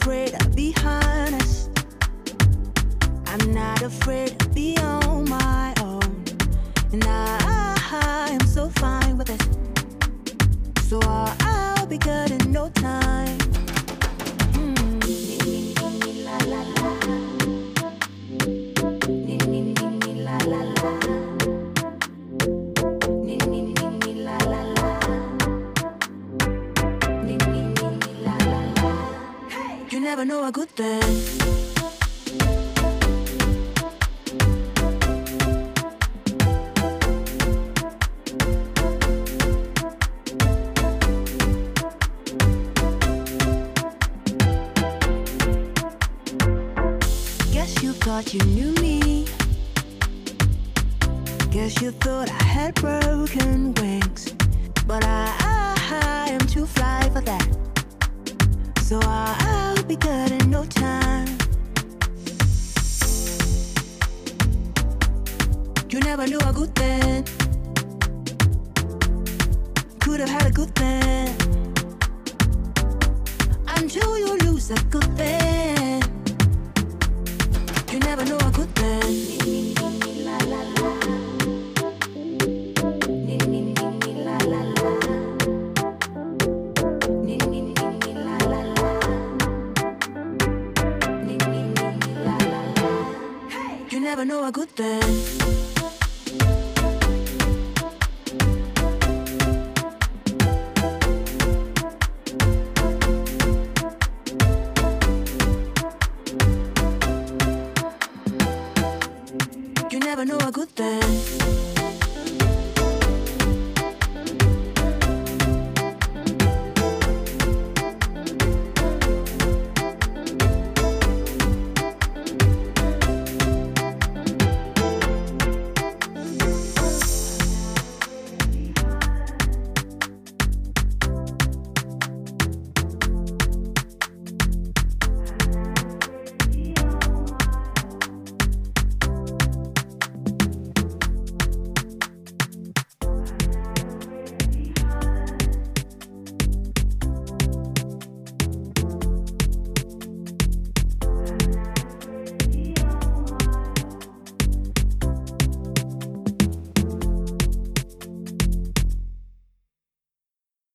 afraid to be honest. I'm not afraid to be on my own. And I am so fine with it. So I'll be good in no time. La la la. La la la. La la la. You never know a good thing. Thought you knew me. Guess you thought I had broken wings, but I am too fly for that. So I'll be good in no time. You never knew a good thing. Could have had a good thing until you lose a good